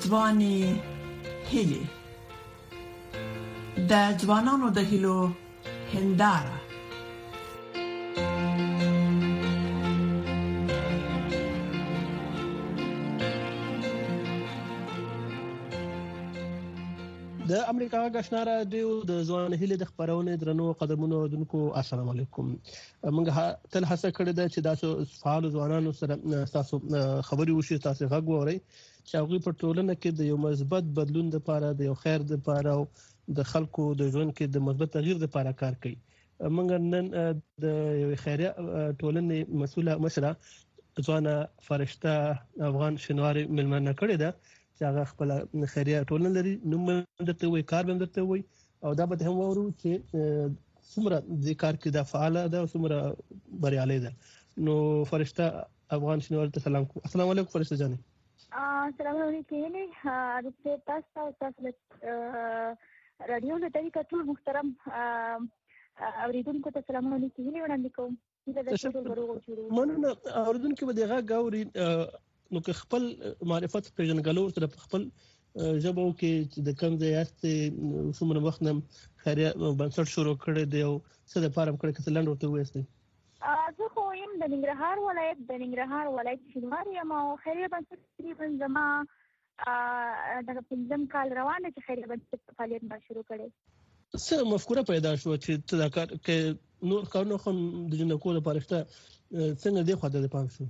ځواني هیلې د ځوانانو د هیلو هنداره. د امریکا غشنا رادیو د ځوان هیلې د خبرونه درنو قدمونو دونکو السلام علیکم. موږ تل هڅه کړې ده چې تاسو فعال ځوانانو سره تاسو خبري وشي، تاسو غږ وورئ چې هغه په ټولنه کې د یو مثبت بدلون لپاره، د یو خیر لپاره او د خلکو د ژوند کې د مثبت تغییر لپاره کار کوي. موږ نن د یو خیریه ټولنې مسؤله مشره ځوانه فرشته افغان شینواری ملمنه کړې ده چې هغه خپل خیریه ټولنه لري، نوم درته وي، کار به درته وي، او دا به هم وورو چې څومره د کار کې د فعاله ده او څومره بریالي ده. نو فرشته افغان شینواری ته سلام کوم. السلام علیکم فرشته جانې. السلام علیکم. د تاسو رادیو د طریقه ټول محترم اوریدونکو ته سلام علیکم وړاندې کوم. مننه. اوریدونکو به دغه غاوري نو که خپل معرفت پیژنګلو سره خپل ژبو کې د کوم ځای یاستې، څومره وخت نم خیریه بنسټ شروع کړی دی او څه د پاره کړی چې لاندې ورته وایي؟ زه خو یم د ننګرهار ولایت شینواری یم او خیریه بنسټ تقریبا زما دغه 5 کال روان دي چې خیریه بنسټ فعالیت ما شروع کړی. څه مفکوره پیدا شو چې دا کار کې نور کارونه هم د جنکو لپاره شته، څنګه دی خو د پام شو؟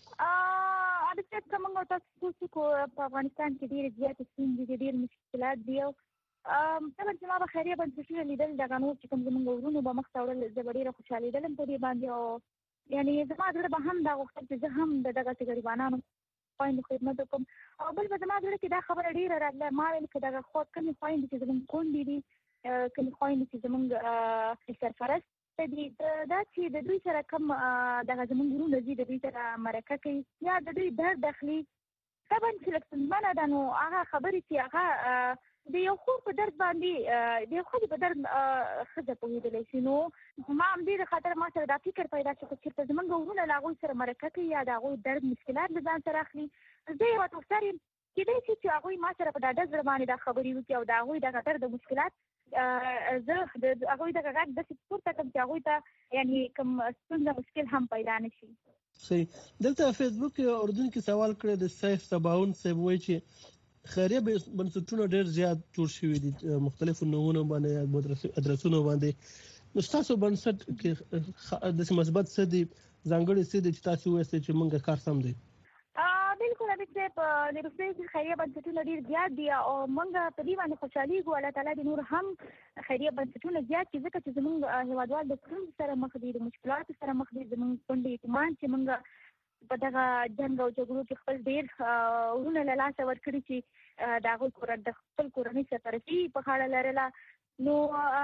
کومه تاسو کو په افغانستان کې ډېر زیات ستونزې دي، ډېر مشکلات دي او طبعا چې ما به خیریه بنسټونه لیدل دغه نور چې کوم زموږ ورونو به مخ ته وړل، زه به ډېره خوشحالېدلم په دې باندې او یعنې زما زړه به هم دا غوښتل چې زه هم د دغسې غریبانانو خویندو خدمت وکړم او بل به زما زړه کې دا خبره ډېره راتله، ما ویل که دغه کومې خویندې چې زموږ کونډې دي، کومې خویندې چې زموږ سرپرست دي، دا چې د دوی سره کوم دغه زموږ ورونه دي، د دوی سره مرکه کوي یا د دوی درد اخلي، طبعا چې لږ ستونزمنه ده. نو هغه خبرې چې هغه د یو خور په درد باندې د یو ښځې په درد ښځه پوهېدلی شي، نو ما همدې د خاطر ما سره دا فکر پیدا شو چې چېرته زموږ ورونه له هغوی سره مرکه کوي یا د هغوی درد مشکلات له ځان سره اخلي، زه یوه توسر یم، کېدای شي چې هغوی ما سره په ډاډه زړه باندې دا خبرې وکړي او د هغوی دغه درد او مشکلات زه د هغوی دغه غږ داسې پورته کړم چې هغوی ته یعنې کوم ستونزه مشکل هم پیدا نه شي. صحیح. دلته فیسبوک کې اردوونکي سوال کړی د سیف سباون صاحب وایي چې خیریه بنسټونه ډېر زیات جوړ شوي دي، مختلفو نومونو باندې، ادرسونو باندې. نو ستاسو بنسټ کې داسې مثبت څه دي، ځانګړي څه دي چې تاسو وایئ چې موږ کار سم دی؟ بالکل حبیب صاحب، د روسیې کې خیریه بنسټونه ډېر زیات دي او موږ په دې باندې خوشحالېږو. الله تعالی دې نور هم خیریه بنسټونه زیات کړي، ځکه چې زموږ هېوادوال د ستونزو سره مخ دي، د مشکلاتو سره مخ دي. زموږ کونډې یتیمان چې موږ په دغه جنګ او جګړو کې خپل ډېر ورونه له لاسه ورکړي چې د هغوی د خپل کورنۍ سرپرستي په غاړه لرله، نو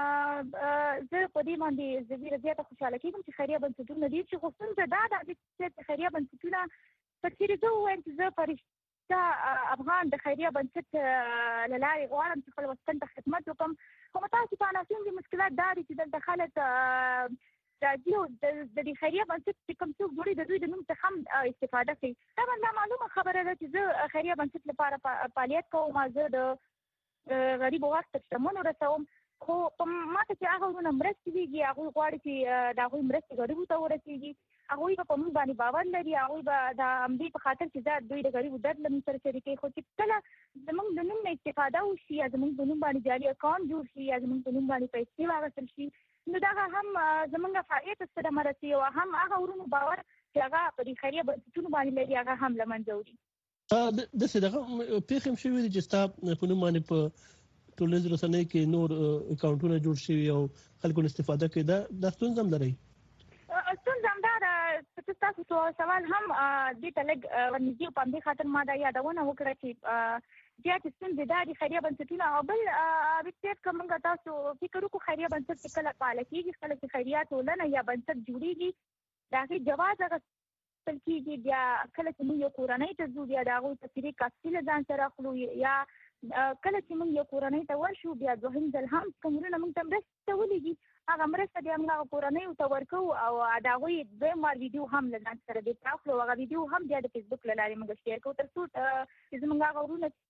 زه په دې باندې ډېره زیاته خوشحاله کېږم چې خیریه بنسټونه ډېر شي. خو ستونزه دا ده چې خیریه بنسټونه په چیرې زه ووایم چې زه فرشته افغان د خیریه بنسټ له لارې غواړم چې خپل وطن ته خدمت وکړم، خو متاسفانه څومره مشکلات دا دي چې دلته خلک راځي او د دې خیریه بنسټ چې کوم څوک جوړوي د دوی د نوم څخه هم استفاده کوي. طبعا دا معلومه خبره ده چې زه خیریه بنسټ لپاره فعالیت کوم، زه د غریبو غږ ته شتمنو رسوم، خو ما ته چې هغه ورونه مرستې کېږي، هغوی غواړي چې د هغوی مرستې غریبو ته ورسېږي، هغوی به په موږ باندې باور لري، هغوی به د همدې په خاطر چې دوی د غریبو درد له موږ سره شریکوي. خو چې کله زموږ د نوم نه استفاده وشي یا زموږ په نوم باندې جعلي اکاونټ جوړ شي یا زموږ په نوم باندې پیسې واخیستل شي، نو دغه هم زموږ فعالیت ته صدمه رسوي او هم هغه ورونو باور چې هغه په دې خیریه بنسټونو باندې لري هغه هم له منځه وړي. داسې دغه پېښې هم شوي دي چې ستا په نوم باندې په ټولنیزو رسنیو کې نور اکاونټونه جوړ شوي او خلکو استفاده کوي، دا ستونزه هم لرئ؟ ستونزه همدا ده چې ستاسو سوال هم دې ته لږ ورنږدې په همدې خاطر ما دا یادونه وکړه چې زیاتې ستونزې دا دي خیریه بنسټونه. او بل حبیب صاحب که موږ تاسو فکر وکړو خیریه بنسټ چې کله فعاله کېږي، کله چې خیریه ټولنه یا بنسټ جوړېږي، د هغې جواز اخیستل کېږي، بیا کله چې موږ یو کورنۍ ته ځو بیا د هغوی تفریح کاستي له ځان سره اخلو، یا کله چې موږ یو کورنۍ ته ورشو بیا دوهم ځل هم کوم ورونه موږ ته مرسته ولېږي، هغه مرسته بیا موږ هغه کورنیو ته ورکوو او د هغوی دویم وار ویډیو هم له ځان سره بیرته اخلو، هغه ویډیو هم بیا د فیسبوک له لارې موږ شیر کوو، تر څو چې زموږ هغه ورونه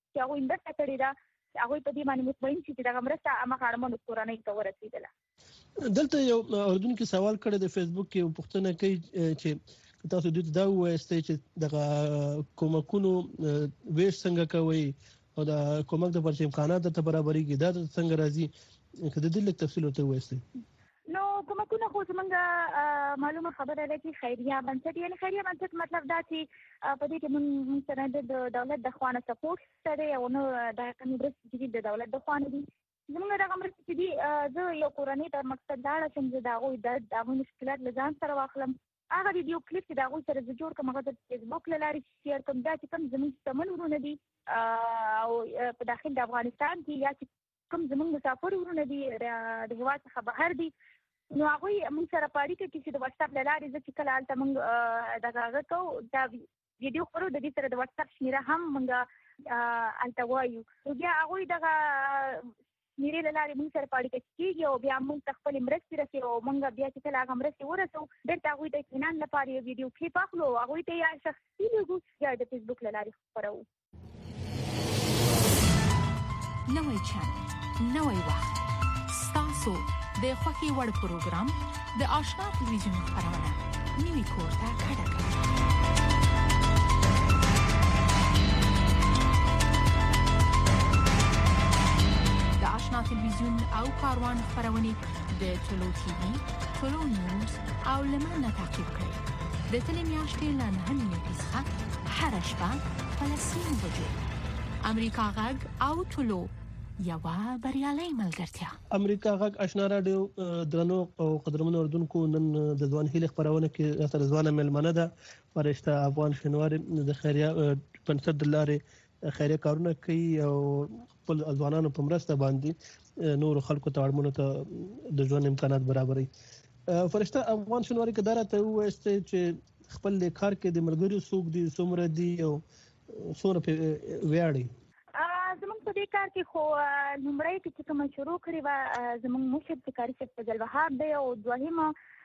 چې هغوی مرسته کړې ده هغوی په دې باندې مطمئن شي چې دغه مرسته هغه اړمنو کورنۍ ته ورسېدله. دلته یو اردوونکي سوال کړی د فیسبوک کې پوښتنه کوي چې تاسو دوی دا وایستئ چې دغه کومکونو ویش څنګه کوي او د کومک د پرچې امکانات ته برابرېږي دا څنګه راځي که د دې لږ تفصیل ورته ووایستئ. نو کومکونه خو زموږ معلومه خبره ده چې خیریه بنسټ یعنې خیریه بنسټ مطلب دا چې په دې کې موږ سره د دولت د خوا نه سپورټ شته دی او نو دا کومې مرستې چې دي د دولت د خوا نه دي. زموږ دغه مرستې چې دي زه یو کورنۍ ته مقصد لاړه شم زه د هغوی درد د هغوی مشکلات له ځان سره واخلم هغه ویډیو کلیپ چې د هغوی سره زه جوړ کړم هغه د فیسبوک له لارې شیر کړم دا چې کوم زموږ شتمن ورونه دي او په داخل د افغانستان کې یا چې کوم زموږ مسافر ورونه دي د هېواد څخه بهر دي نو هغوی موږ سره په اړیکه کې چې د واتساپ له لارې زه چې کله هلته موږ دغه هغه کوو دا ویډیو خپرو د دې سره د واتساپ شمېره هم موږ هلته وایو نو بیا هغوی دغه شمېرې له لارې موږ سره په اړیکه کېږي او بیا موږ ته خپلې مرستې رسوي او موږ بیا چې کله هغه مرستې ورسوو بېرته هغوی ته اطمینان لپاره یو ویډیو کلیپ اخلو او هغوی ته یا شخصي لیږو یا د فیسبوک له لارې خپروو. نوی چینل نوی وخت ستاسو د خوښې وړ پروګرام د آشنا تلویزیون خپرونه نوی کور ته کډه کوي. د آشنا تلویزیون او کاروان خپرونې د ټولو ټي وي ټولو نیوز او لمنه تعقیب کړئ د تلې میاشتې له 9 څخه هره شپه په 10 بجو امریکا غږ او ټولو یوه بریالۍ ملګرتیا. امریکا غږ آشنا راډیو درنو او قدرمنو اردوونکو نن د ځوان هیلې خپرونه کې سره ځوانه مېلمنه ده فرشته افغان شینواري د خیریه بنسټ د لارې خیریه کارونه کوي او خپل ځوانانو په مرسته باندې نور خلکو ته اړمنو ته د ژوند امکانات برابروي. فرشته افغان شینواري کې دا راته ووایستئ چې خپل کار کې د ملګرو څوک دي څومره دي او څومره ویاړي. زموږ په دې کار کې خو لومړی کې چې کومه شروع کړې وه زموږ مشر چې کاري صاحب فضل وهاب دی او دوهمه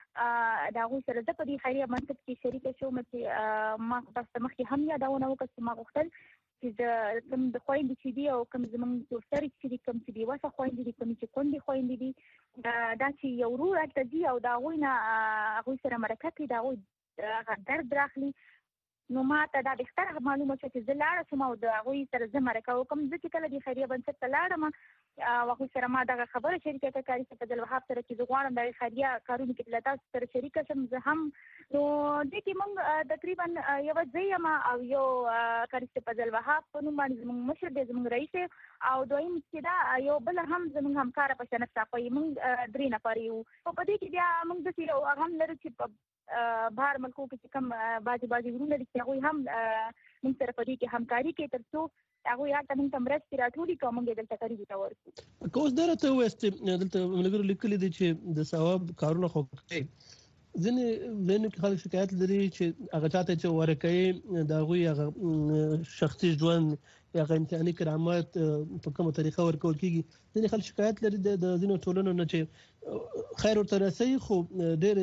د هغوی سره زه په دې خیریه بنسټ کې شریکه شوم چې ما تاسو ته مخکې هم یادونه وکړه چې ما غوښتل چې کوم د خویندې چې دي او کوم زموږ دوسترې چې دي کوم چې بېوسه خویندې دي کوم چې کونډې خویندې دي دا چې یو ورور هلته ځي او د هغوی نه هغوی سره مرکه کوي د هغوی هغه درد راخلي نو ما ته دا بهتره معلومه شوه چې زه لاړه شم او د هغوی سره زه مرکه وکړم. زه چې کله د خیریه بنسټ ته لاړم او هغوی سره ما دغه خبره شریکه کړه کاري صاحب فضل وهاب سره چې زه غواړم د خیریه کارونو کې له تاسو سره شریکه شم زه هم نو دې کې موږ تقریبا یوه زه یم او یو کاري صاحب فضل وهاب په نوم باندې زموږ مشر دی زموږ رئیس او دویم چې دا یو بل هم زموږ همکاره په شنه صافۍ موږ 3 نفر یو او په دې کې بیا موږ داسې یو هغه هم لرو چې بهر ملکو کې کوم بعضې ورونه دي چې هغوی هم موږ سره په دې کې همکاري کوي تر څو هغوی هلته موږ ته مرستې راټولي کړو موږ یې دلته قریبو ته ورکړو. که اوس دا راته ووایستې دلته ملګرو لیکلي دي چې د ثواب کارونه خو کوي ځینې ځینو کې خلک شکایت لري چې هغه چاته چې ورکوي د هغوی هغه شخصي ژوند یا هغه امتحاني کرامات په کومه طریقه ورکول کېږي. ځینې خلک شکایت لري د ځینو ټولنو نه چې خیر ورته رسوي خو ډېر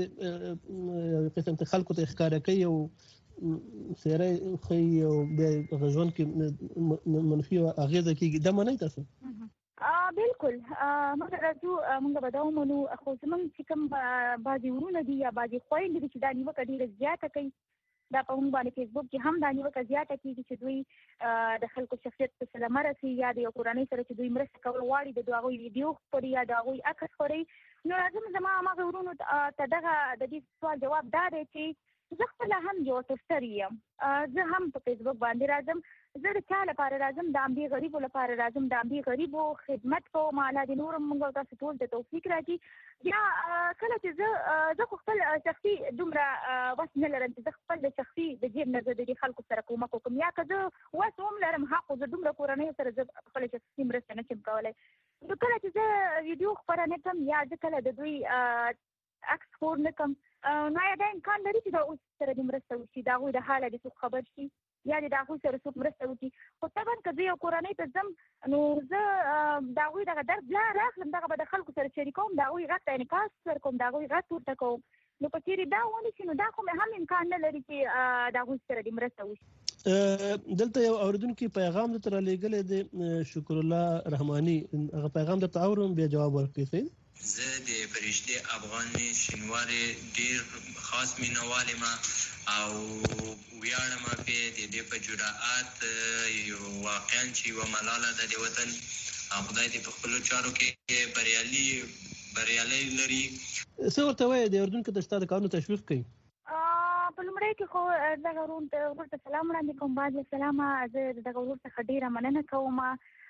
قسم ته خلکو ته ښکاره کوي او څېره ښیي او بیا هغه ژوند کې منفي اغېزه کېږي. دا منئ تاسو؟ بالکل موږ راځو موږ به دا ومنو خو زموږ چې کوم بعضې ورونه دي یا بعضې خویندې دي چې دا نیوکه ډېره زیاته کوي دا په موږ باندې فیسبوک کې هم دا نیوکه زیاته کېږي چې دوی د خلکو شخصیت په صدمه رسي یا د یو کورنۍ سره چې دوی مرسته کول غواړي د هغوی ویډیو خپروي یا د هغوی عکس خپروي. نو راځم زما هماغه ورونو ته دغه د دې سوال جواب دا دی چې زه خپله هم یو ټوسټر یم زه هم په فیسبوک باندې راځم زه د چا لپاره راځم د همدې غریبو لپاره راځم د همدې غریبو خدمت کوم الله دې نور موږ او تاسو ټول ته توفیق راکړي. یا کله چې زه خو خپل شخصي دومره وس نه لرم چې زه خپل د شخصي د جیب نه زه د دې خلکو سره کومک وکړم یا که زه وس هم لرم حق خو زه دومره کورنیو سره زه خپله شخصي مرسته نه شم کولی. نو کله چې زه ویډیو خپره نه کړم یا زه کله د دوی عکس خپور نه کړم نو یا دا امکان لري چې د هغوی سره دې مرسته وشي د هغوی د حاله دې څوک خبر شي یا دې د هغوی سره څوک مرسته وکړي. خو طبعا که زه یو کورنۍ ته ځم نو زه د هغوی دغه درد لا راخلم دغه به د خلکو سره شریکوم د هغوی غږ ته انعکاس ورکوم د هغوی غږ ورته کوم نو په چیرې دا ونه شي نو دا خو هم امکان نه لري چې دا غوښ سره د مرسته وشي. دلته یو اوریدونکو پیغام د تر لېګل د شکر الله رحماني هغه پیغام د تاورم به جواب ورکړي. زه د فرشته افغان شینواري ډیر خاص مینوال ما او ویاړم په دې په جرأت یو واقعا چې و ملاله د وطن خدای دې په خپل چارو کې بریالي لري. څه ورته وایي د اردن کې د ستاسو کارونو تشویق کوي؟ په لومړی کې خو دغه ورته سلام وړاندې کوم. بعد السلام زه دغه ورته ډیره مننه کوم.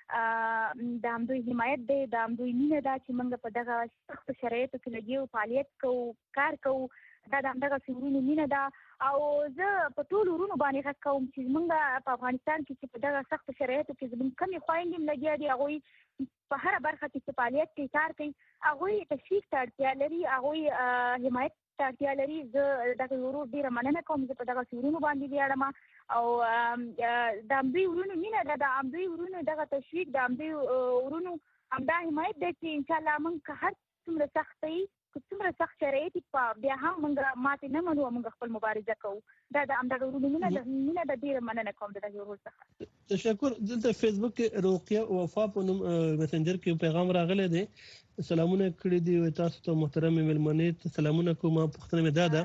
د همدوی حمایت دی، د همدوی مینه ده چې موږ په دغه سختو شرایطو کې لګیو، فعالیت کوو، کار کوو. دا د همدغه ورونو مینه ده او زه په ټولو ورونو باندې غږ کوم چې موږ په افغانستان کې چې په دغه سختو شرایطو کې زموږ کمې خویندې لګیا دي، هغوی په هره برخه کې چې فعالیت کوي، کار کوي، هغوی تشویق ته اړتیا لري، هغوی حمایت ته اړتیا لري. زه دغه ورور ډېره مننه کوم. زه په دغه ورونو باندې ویاړم او د همدوی ورونو مینه ده، د همدوی ورونو دغه تشویق، د همدوی ورونو همدا حمایت دی چې انشاءالله موږ که هر څومره سخت وي، که څومره سخت شرایط بیا هم موږ ماتې نه منو او موږ خپل مبارزه کوو. دا د همدغه ورونو مینه ده. ډېره مننه کوم د دغه ورور څخه. تشکر. دلته فیسبوک کې روقیه وفا په نوم میسنجر کې پیغام راغلی دی. سلامونه کړي دي تاسو ته محترم مېلمنې، سلامونه کوم. پوښتنه مې دا ده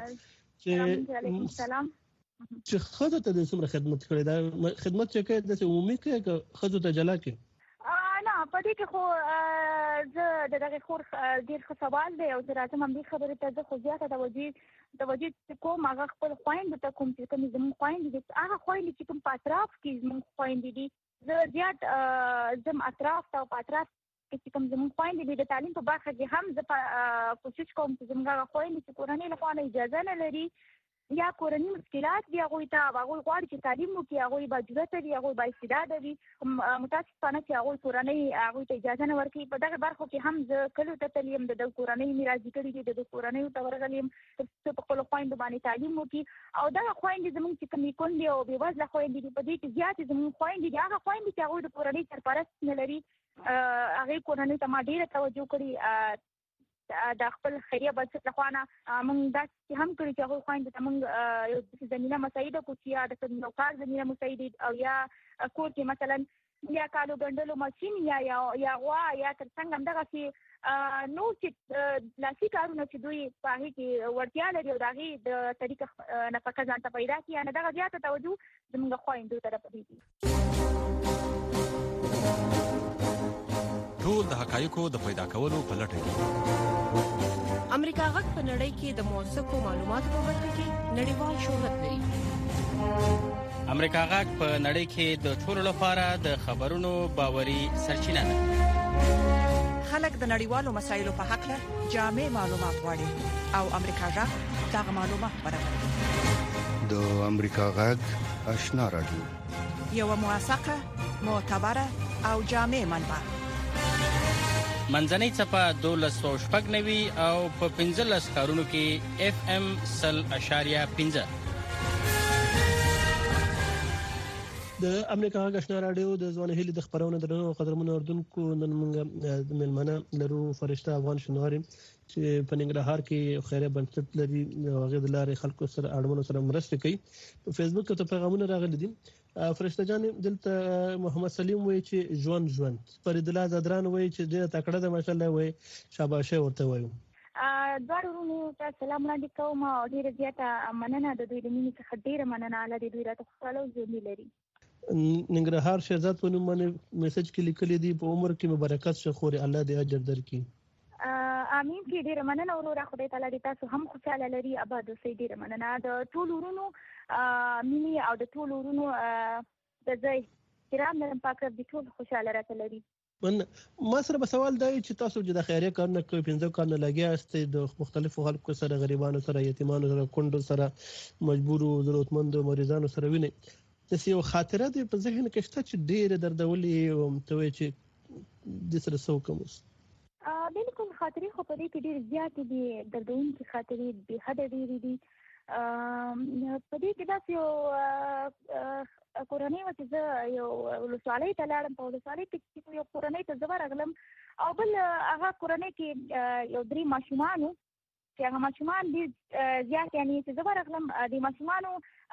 چې سلام چې خزو ته د څومره خدمت کړي، دا خدمت چې کوي د عمومي کوي که خزو ته جلا کوي؟ نه، په دې کې خو زه د دغه خور ډېر ښه سوال دی او زه راځم همدې خبرې ته. زه خو زیاته توجه کوم هغه خپل خویندو ته، کوم چې کومې زموږ خویندې دي، هغه خویندې چې کوم په اطراف کې زموږ خویندې دي. زه زیات ځم اطراف ته او په اطراف کې چې کوم زموږ خویندې دي د تعلیم په برخه کې هم زه کوشش کوم چې زموږ هغه خویندې چې کورنۍ له خوا نه اجازه نه لري یا کورنۍ مشکلات دي، هغوی ته هغوی غواړي چې تعلیم وکړي، هغوی با جرأته وي، هغوی با استعداده وي، متاسفانه چې هغوی کورنۍ هغوی ته اجازه نه ورکوي. په دغه برخو کې هم زه کلیو ته تللی یم، د کورنۍ مې راضي کړي دي، د کورنیو ته ورغلی یم تر څو په خپلو خویندو باندې تعلیم وکړي. او دغه خویندې زموږ چې کومې کونډې او بېوزله خویندې دي، په دې کې زیاتې زموږ خویندې دي هغه خویندې چې هغوی د کورنۍ سرپرست نه لري. هغې کورنۍ ته ما ډېره توجه کړې. د خپل خیریه بنسټ لخوا نه موږ داسې هم کړي چې هغوی خویندو ته موږ یو داسې زمینه مساعده کړو چې یا د یو کار زمینه مساعده او یا کور کې مثلا یا کالو ګنډلو ماشین یا غوا یا تر څنګ همدغسې نور چې لاسي کارونه چې دوی په هغې کې وړتیا لري او د هغې د طریقه نفقه ځان ته پیدا کړي، یعنې دغه زیاته توجه زموږ خویندو ته راپرېږي. ټول د حقایقو د پیدا کولو په لټه کې امریکا غږ په نړۍ کې د موثقو معلوماتو په برخه کې نړیوال شهرت لري. امریکا غږ په نړۍ کې د ټولو لپاره د خبرونو باوري سرچینه ده. خلک د نړیوالو مسایلو په حق له جامع معلومات غواړي او امریکا غږ دغه معلومات برابروي. د امریکا غږ آشنا رادیو، یو موثقه، معتبره او جامع منبع. منځنۍ څپه 1290 او په 15 ښارونو کې FM 100.5. د امریکا غږ آشنا رادیو د ځوان هیلې د خبرونو درنو قدرمنو اردوونکو، نن موږ د مېلمانه لرو فرشته افغان شینواري چې په ننګرهار کې خیریه بنسټ لري او هغه د لارې خلکو سره اړمنو سره مرسته کوي. په فیسبوک ته پیغامونه راغلي دي. فرشته جان دلته محمد سلیم وایي چې ژوند فرید الله زدران وایي چې ډېره تکړه ده ماشاءالله، وایي شاباشه ورته وایو. دواړو ورونو ته سلام وړاندې کوم او ډېره زیاته مننه د دوی د مینې څخه، ډېره مننه. الله دې دوی راته خوشحاله او ژوندي لري. ننګرهار شهزاد په نوم باندې میسج کې لیکلي دي په عمر کې مبارکت شه خوري، الله دې اجر درکړي. امین. کې ډېره مننه وروره، خدای تعالی دې تاسو هم خوشحاله لري، اباد اوسئ. ډېره مننه د ټولو ورونو مینې او د ټولو ورونو د ځای احترام لرم. پاک رب دې ټول خوشحاله راته لري. ما سره به سوال دی چې تاسو چې د خیریه کارونه کوئ، 15 کارونه لګیا یاستئ د مختلفو خلکو سره، غریبانو سره، یتیمانو سره، کونډو سره، مجبورو ضرورتمندو مریضانو سره وینئ. داسې یو خاطره دې په ذهن کې شته چې ډېره دردولې ته وایي چې دې سره څه وکړم اوس؟ بالکل خاطرې خو په دې کې ډېرې زیاتې دي، دردونکې خاطرې بې حده ډېرې دي. په دې کې داسې یو کورنۍ وه چې زه یو ولسوالۍ ته لاړم. په ولسوالۍ کې یو کورنۍ ته زه ورغلم او بل هغه کورنۍ کې یو 3 ماشومان وو چې هغه ماشومان ډېر زیات یعنی چې زه ورغلم د ماشومانو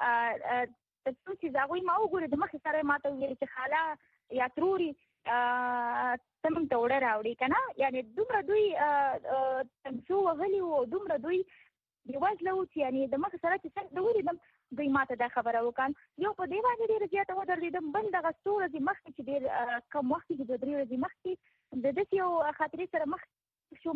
تاسو چې هغوی ما وګوري د مخې سره ما ته وویل چې خاله یا تروري ته موږ ته اوړه راوړي که نه یعنې دومره دوی تمسو وهلي وو دومره دوی بېوزله وو چې یعنې د مخې سره چې څنګه زه ولیدم دوی ما ته دا خبره وکړه یو په دې باندې ډېره زیاته ودرېدم بل دغه څو ورځې مخکې چې ډېر کم وخت کې 2-3 ورځې مخکې د داسې یو خاطرې سره مخ شوم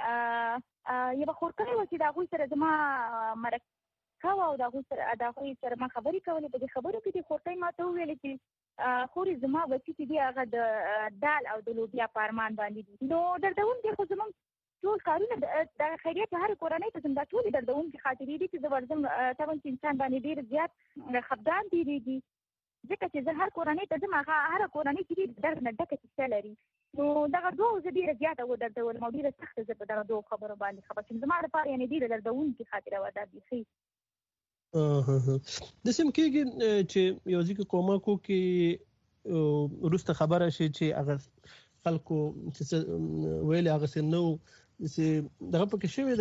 چې یوه خورکۍ وه چې د هغوی سره زما مرکه وه او د هغوی سره ما خبرې کولې په دې خبرو کې دې خورکۍ ما ته وویلې چې خورې زما بچي چې دي هغه د دال او د لوبیا په ارمان باندې دي نو دردونکي خو زموږ ټول کارونه د خیریت هر کورنۍ ته دا ټول دردونکي خاطرې دي چې زه ورځم طبعا چې انسان باندې ډېر زیات خفګان تېرېږي ځکه چې زه هر کورنۍ ته ځم هغه هره کورنۍ چې ډېر درد نه ډکه کیسه لري نو دغه دوه زه ډېره زیاته ودردولم او ډېره سخته زه په دغه دوه خبرو باندې خبر شوم زما لپاره یعنې ډېره دردونکې خاطره وه دا بیخي داسې هم کېږي چې یو ځای کې کومکو کې وروسته خبره شي چې هغه خلکو چې ویلې هغسې نه و چې دغه پکې شوې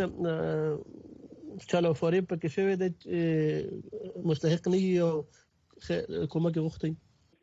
ده چاله فریب پکې شوې ده چې مستحق نه وي او کومک یې غوښتی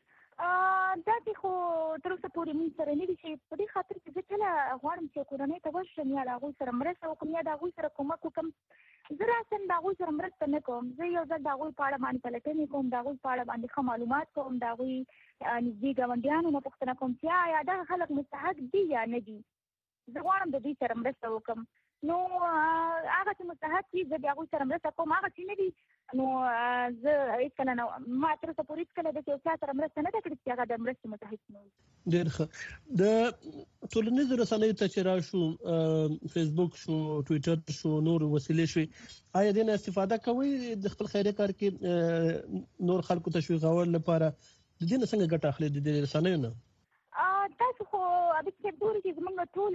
دا دې خو تر اوسه پورې موږ سره نه دي چې په دې خاطر چې زه کله غواړم چې کورنۍ ته ورشم یا له هغوی سره مرسته وکړم یا د هغوی سره کومک وکړم زه راسم د هغوی سره مرسته نه کوم زه یو ځل د هغوی په اړه باندې پلټنې کوم د هغوی په اړه باندې ښه معلومات کوم د هغوی نږدې ګاونډیانو نه پوښتنه کوم چې آیا دغه خلک مستحق دي یا نه دي زه غواړم د دوی سره مرسته وکړم نو هغه چې مستحق دي زه د هغوی سره مرسته کوم هغه چې نه دي نو زه هېڅکله نه ما تر اوسه پورې هېڅکله داسې یو چا سره مرسته نه ده کړې چې هغه د مرستې مستحق نه وي ډېر ښه د ټولنیزو رسنیو ته چې راشو فیسبوک شو ټویټر شو نور وسیلې شوې آیا دې نه استفاده کوئ د خپل خیریه کار کې نور خلکو تشویقول لپاره د دې نه څنګه ګټه اخلي د دې رسنیو نه تاسو خو ابد صاحب ګورئ چې زموږ ټول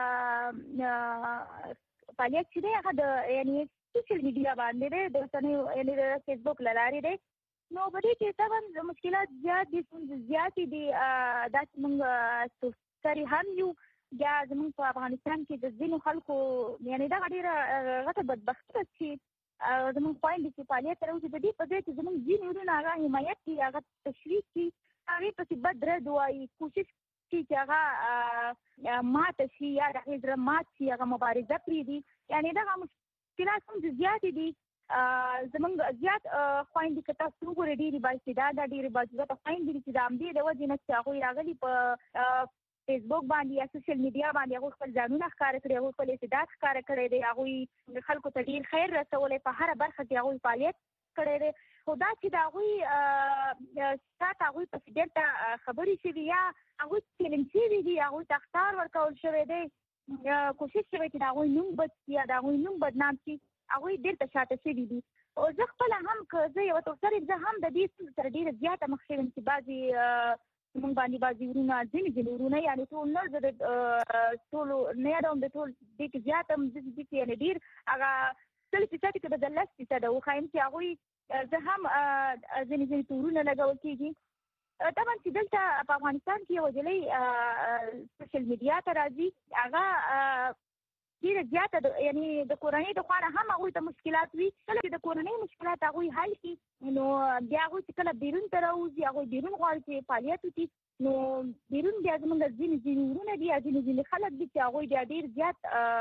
فعالیت چې دی هغه د یعنې سوشل میډیا باندې دی د رسنیو یعنې د فیسبوک له لارې دی نو په دې کې طبعا مشکلات زیات دي ستونزې زیاتې دي دا چې موږ سري هم یو یا زموږ په افغانستان کې د ځینو خلکو یعنې دغه ډېره غټه بدبختي ده چې زموږ خویندې چې فعالیت ته راوځي د دې په ځای چې زموږ ځینې وروڼه هغه حمایت کړي هغه تشویق کړي هغې پسې بد رد وایي کوشش چې هغه ماته شي یا د هغې زړه مات شي هغه مبارزه پرېږدي یعنې دغه مشکلات هم زیاتې دي زموږ زیات خویندې که تاسو وګورئ ډېرې بااستعداده ډېرې باعزته خویندې دي چې د همدې د وجې نه چې هغوی راغلي په فیسبوک باندې یا سوشل میډیا باندې هغوی خپل ځانونه ښکاره کړي هغوی خپل استعداد ښکاره کړی دی هغوی خلکو ته ډېر خیر رسولی په هره برخه کې هغوی فعالیت کړی دی خو دا چې د هغوی شاته هغوی پسې ډېر خبرې شوي یا هغوی چیلنج شوي دي هغوی ته اخطار ورکول شوی دی کوشش شوی چې د هغوی نوم بد شي یا د هغوی نوم بدنام شي هغوی ډېر ته شاته شوي دي او زه خپله هم که زه یوه توسر زه هم د دې ستونزو سره ډېره زیاته مخ شوې یم چې بعضې زموږ باندې بعضې وروڼه ځینې وروڼه یعنې ټول نه زه د ټولو نه یادوم د ټول دې کې زیات هم داسې دي چې یعنې ډېر هغه 100% کې به د 10% وښایم چې هغوی زه هم ځینې تورونه لګول کېږي طبعا چې دلته په افغانستان کې یوه نجلۍ سوشل میډیا ته راځي هغه ډېره زیاته یعنې د کورنۍ د خوا نه هم هغوی ته مشکلات وي کله چې د کورنۍ مشکلات هغوی حل کړي نو بیا هغوی چې کله بیرون ته راوځي هغوی بیرون غواړي چې فعالیت وکړي نو بیرون بیا زموږ ځینې وروڼه دي یا ځینې خلک دي چې هغوی بیا ډېر زیات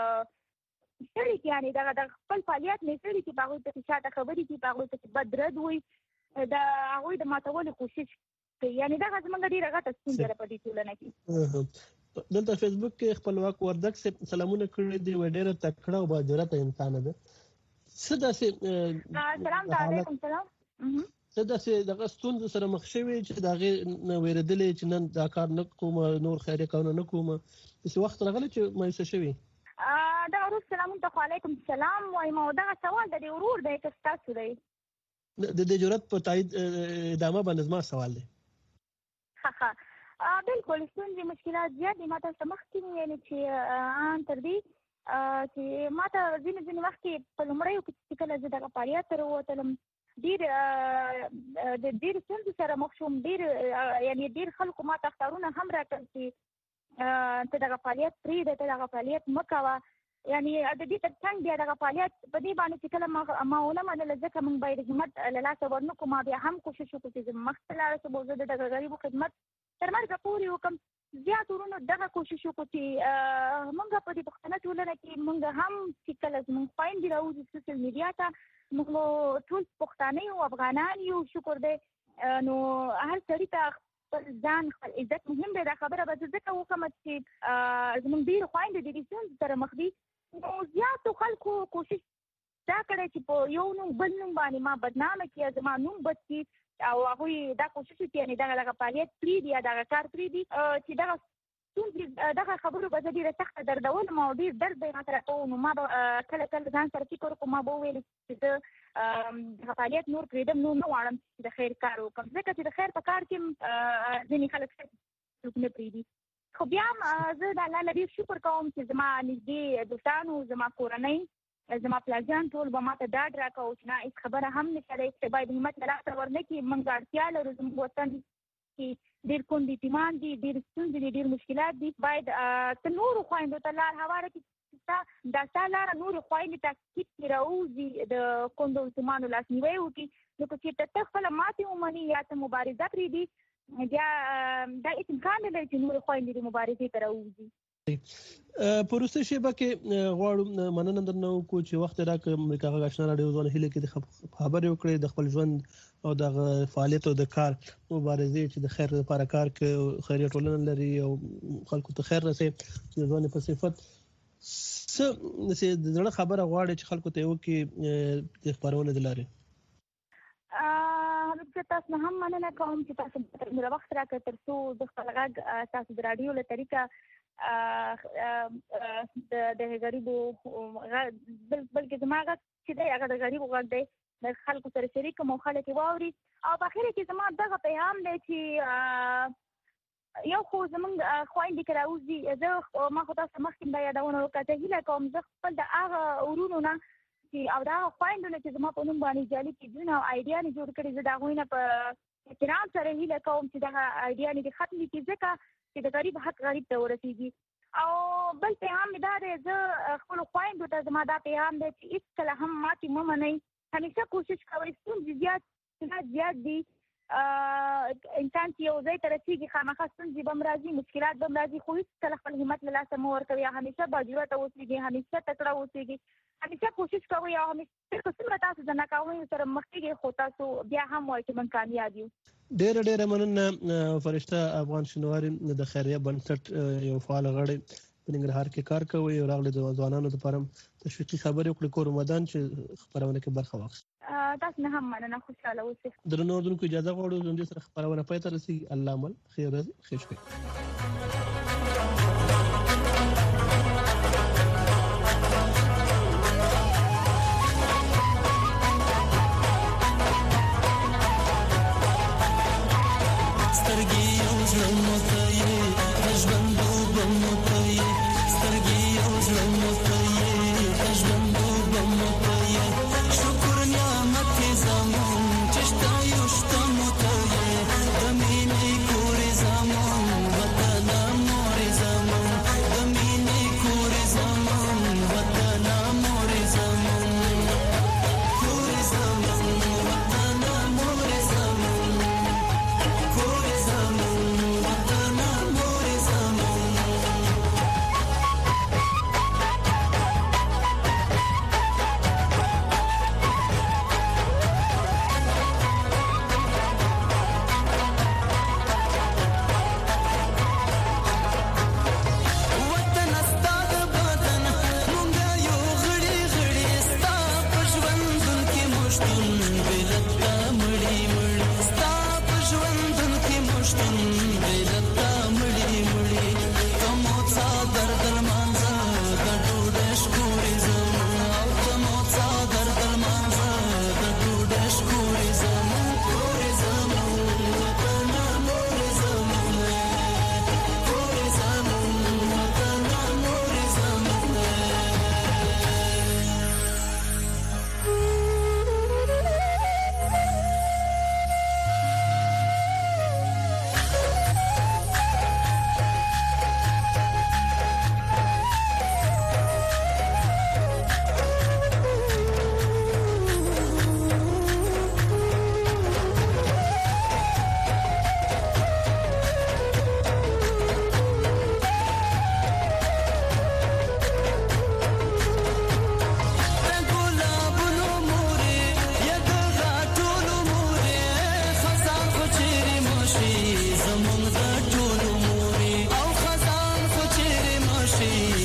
ستړي کړي یعنې دغه خپل فعالیت نه ستړي کړي په هغوی پسې شاته خبرې کړي په هغوی پسې بد رد وایي د هغوی د ماتولو کوشش کوي یعنې دغه زموږ ډېره غټه ستونزه ده په دې ټولنه کې دلته فیسبوک کې خپلواک وردګ صاحب سلامونه کړي دي و ډېره تکړه او باجرته انسان ده څه داسې سلام علیکم سلام څه داسې دغه ستونزو سره مخ شوي چې د هغې نه وېرېدلې چې نن دا کار نه کوم نور خیریه کارونه نه کوم داسې وخت راغلی چې مایوسه شوي دغه وروسته سلامونه ته خو علیکم سلام وایم او دغه سوال د دې ورور دی که ستاسو دی د دې جرأت په تایید ادامه باندې زما سوال دی ښه بالکل ستونزې مشکلات زیات دي ما ته څه مخکې یعنې چې ان تر دې چې ما ته ځینې وخت کې په لومړیو کې چې کله زه دغه فعالیت ته راووتلم د ډېرو ستونزو سره مخ شوم یعنې ډېر خلکو ما ته اخطارونه هم راکړل چې ته دغه فعالیت پرېږده ته دغه فعالیت مه کوه یعنی د دې ترڅنګ بیا دغه فعالیت په دې باندې چې کله ما ونه منله ځکه موږ باید همت له لاسه ورنکړو. ما بیا هم کوشش وکړو چې مخته لاړ شم او زه د دغه غریبو خدمت تر مرګه پورې وکړم. زیات ورونو دغه کوشش وکړو چې موږ په دې پښتنه ټولنه کې موږ هم چې کله زموږ خویندې راوځي سوشل میډیا ته، موږ ټول پښتانه یو، افغانان یو، شکر دی. نو هر سړي ته خپل ځان خپل عزت مهم دی. دا خبره به زه ځکه وکړم چې زموږ ډېرې خویندې د دې ستونزې سره مخ دي. نو زیاتو خلکو کوشش دا کړی چې په یو نوم بل نوم باندې ما بدنامه کړي، زما نوم بد کړي، او هغوی دا کوشش وکړي یعنې دغه فعالیت پرېږدي یا دغه کار پرېږدي چې دغه ستونزې دغه خبرو به زه ډېره سخته دردولم او ډېر درد به یې ما سره کوو. نو ما به کله کله ځان سره فکر وکړم، ما به وویل چې زه دغه فعالیت نور پرېږدم، نور نه غواړم چې د خیر کار وکړم، ځکه چې د خیر په کار کې ځینې خلک څوک نه پرېږدي. خو بیا هم زه د الله نه ډېر شکر کوم چې زما نږدې دوستانو، زما کورنۍ، زما پلارجان ټول به ما ته ډاډ راکړو چې نه هېڅ خبره هم نشته دی، چې باید همت له لاسه ورنکړي. موږ اړتیا لرو، زموږ وطن کې ډېر کونډ یتیمان دي، ډېر ستونزې دي، ډېر مشکلات دي. باید ته نورو خویندو ته لار هواره کړي، دا ستا لاره نورو خویندې ته کیپ کې راوځي، د کونډو یتیمانو لاسنیوی وکړي. نو که چېرته ته خپله ماتې ومني یا ته مبارزه پرېږدي، بیا دا هېڅ امکان نه لري چې نورې خویندې د مبارزې ته راوځي. په وروستۍ شیبه کې غواړو مننه درنه وکړو چې وخت راکړ امریکا غږ آشنا راډیو ځوان هیله کې د خبرې وکړې د خپل ژوند او د فعالیت او د کار مبارزې چې د خیر لپاره کار کوي، خیریه ټولنه لري او خلکو ته خیر رسوي. د ځوان په صفت څه د زړه خبره غواړي چې خلکو ته یې وکړي د خپرونې د لارې؟ زه تاسو نه هم مننه کوم چې تاسو مې وخت راکړ تر څو د خپل غږ تاسو د راډیو له طریقه د غریبو بلکې زما غږ چې دی هغه د غریبو غږ دی، د خلکو سره شریک کړم او خلک یې واوري. او په اخر کې زما دغه پیغام دی چې یو خو زموږ خویندې که راوځي، ما خو تاسو مخکې دا یادونه وکړه، زه هیله کوم زه خپل د هغه ورونو نه او د هغه خویندو نه چې زما په نوم باندې جعلي پیجونه او آیډیانې جوړ کړي، زه د هغوی نه په احترام سره هیله کوم چې دغه آیډیانې دې ختمې کړي، ځکه چې د غریب حق غریب ته ورسېږي. او بل پیغام مې دا دی، زه خپلو خویندو ته زما دا پیغام دی چې هېڅکله هم ماتې مه منئ، همیشه کوشش کوئ. ستونزې زیات دي، انسان چې یو ځای ته رسېږي خامخا ستونزې به هم راځي، مشکلات به هم راځي، خو هېڅکله خپل همت له لاسه مه ورکوئ، همیشه باجرته اوسېږئ، همیشه تکړه اوسېږئ، همیشه کوشش کوئ او همیشه څومره تاسو د ناکامیو سره مخ کېږئ خو تاسو بیا هم وایئ چې موږ کامیاب یو. ډېره مننه فرشته افغان شینواري، د خیریه بنسټ یو فعال غړی په ننګرهار کې کار کوي او راغلی د ځوانانو لپاره تشویقي خبرې وکړي کور رمضان چې خپرونه کې برخه واخیست. تاسو نه هم مننه، خوشحاله اوسئ. درنو اورونکو اجازه غواړو زموږ سره خپرونه پای ته رسېږي. الله عمل خیر ورځ ښه شپه. What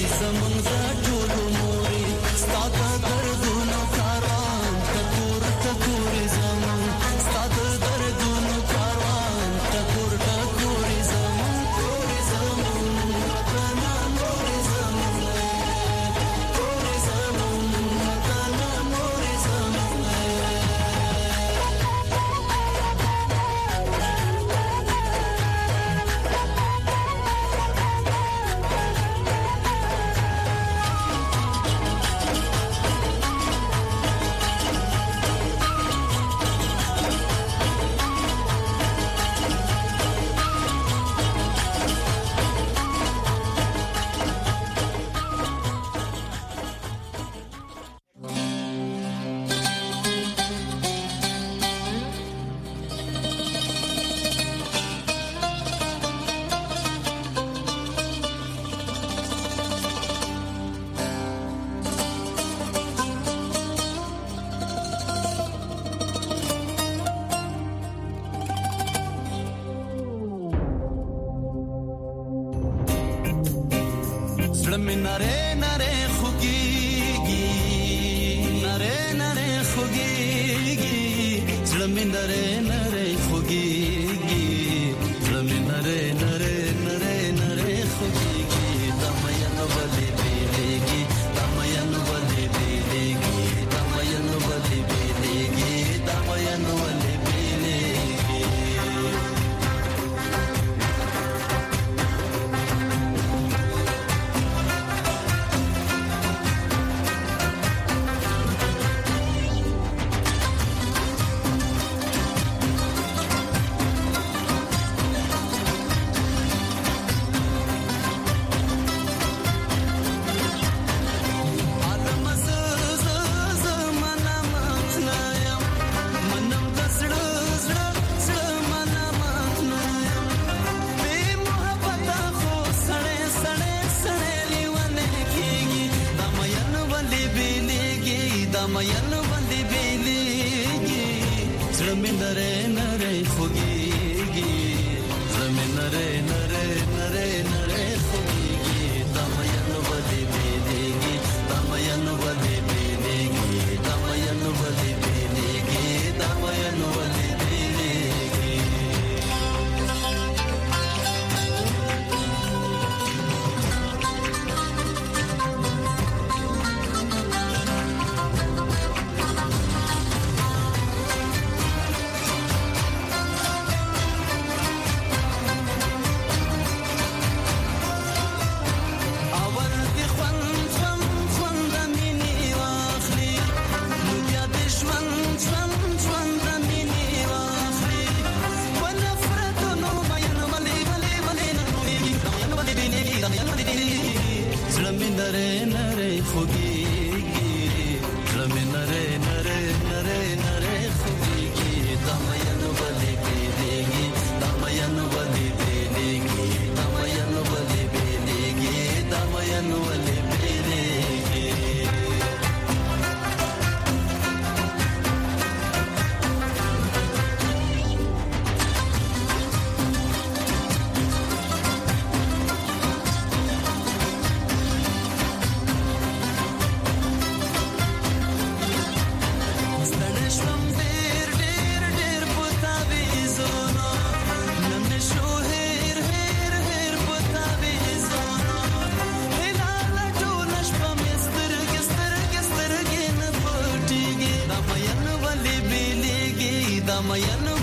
Mayan